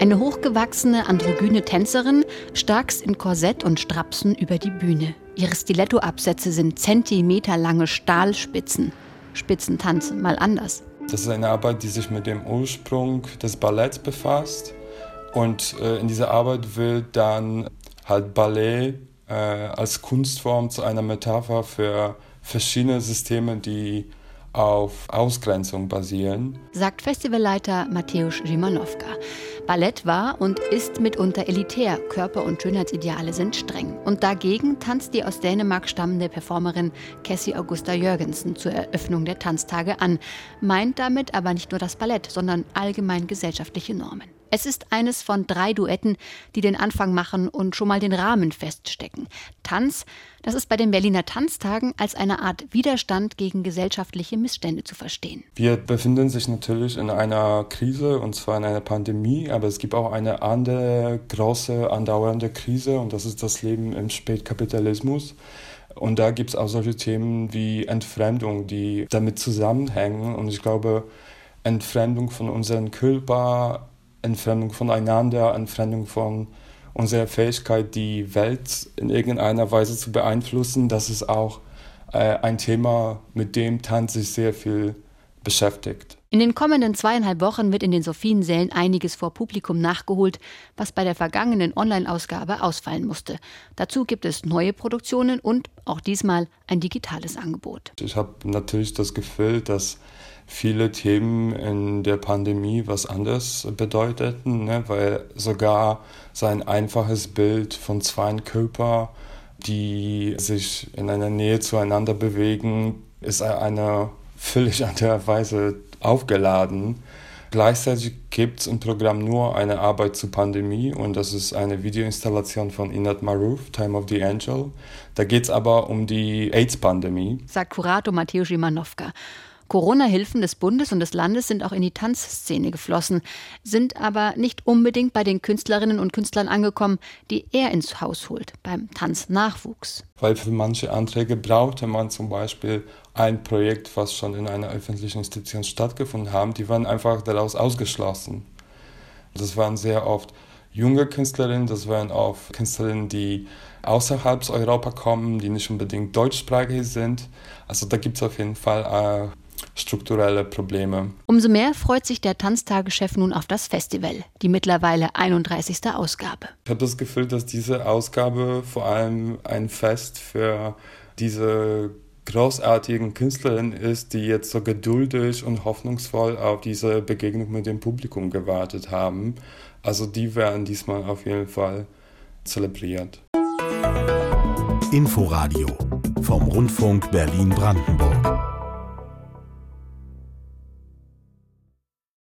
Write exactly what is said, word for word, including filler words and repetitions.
Eine hochgewachsene, androgyne Tänzerin, starkst in Korsett und Strapsen über die Bühne. Ihre Stilettoabsätze sind zentimeterlange Stahlspitzen. Spitzentanz, mal anders. Das ist eine Arbeit, die sich mit dem Ursprung des Balletts befasst. Und äh, in dieser Arbeit wird dann halt Ballett äh, als Kunstform zu einer Metapher für verschiedene Systeme, die auf Ausgrenzung basieren, sagt Festivalleiter Mateusz Szymanowka. Ballett war und ist mitunter elitär, Körper- und Schönheitsideale sind streng. Und dagegen tanzt die aus Dänemark stammende Performerin Cassie Augusta Jørgensen zur Eröffnung der Tanztage an, meint damit aber nicht nur das Ballett, sondern allgemein gesellschaftliche Normen. Es ist eines von drei Duetten, die den Anfang machen und schon mal den Rahmen feststecken. Tanz, das ist bei den Berliner Tanztagen als eine Art Widerstand gegen gesellschaftliche Missstände zu verstehen. Wir befinden sich natürlich in einer Krise, und zwar in einer Pandemie, aber es gibt auch eine andere große, andauernde Krise, und das ist das Leben im Spätkapitalismus. Und da gibt es auch solche Themen wie Entfremdung, die damit zusammenhängen. Und ich glaube, Entfremdung von unserem Körper, Entfremdung voneinander, Entfremdung von unserer Fähigkeit, die Welt in irgendeiner Weise zu beeinflussen, das ist auch äh, ein Thema, mit dem Tanz sich sehr viel beschäftigt. In den kommenden zweieinhalb Wochen wird in den Sophiensälen einiges vor Publikum nachgeholt, was bei der vergangenen Online-Ausgabe ausfallen musste. Dazu gibt es neue Produktionen und auch diesmal ein digitales Angebot. Ich habe natürlich das Gefühl, dass viele Themen in der Pandemie was anderes bedeuteten, ne? Weil sogar so ein einfaches Bild von zwei Körpern, die sich in einer Nähe zueinander bewegen, ist eine völlig andere Weise aufgeladen. Gleichzeitig gibt es im Programm nur eine Arbeit zur Pandemie, und das ist eine Videoinstallation von Inat Maruf, Time of the Angel. Da geht es aber um die AIDS-Pandemie, sagt Kurator Mateusz Szymanowka. Corona-Hilfen des Bundes und des Landes sind auch in die Tanzszene geflossen, sind aber nicht unbedingt bei den Künstlerinnen und Künstlern angekommen, die er ins Haus holt, beim Tanznachwuchs. Weil für manche Anträge brauchte man zum Beispiel ein Projekt, was schon in einer öffentlichen Institution stattgefunden hat, die waren einfach daraus ausgeschlossen. Das waren sehr oft junge Künstlerinnen, das waren auch Künstlerinnen, die außerhalb Europa kommen, die nicht unbedingt deutschsprachig sind. Also da gibt es auf jeden Fall äh, strukturelle Probleme. Umso mehr freut sich der Tanztagechef nun auf das Festival, die mittlerweile einunddreißigste Ausgabe. Ich habe das Gefühl, dass diese Ausgabe vor allem ein Fest für diese großartigen Künstlerinnen ist, die jetzt so geduldig und hoffnungsvoll auf diese Begegnung mit dem Publikum gewartet haben. Also die werden diesmal auf jeden Fall zelebriert. Inforadio vom Rundfunk Berlin-Brandenburg.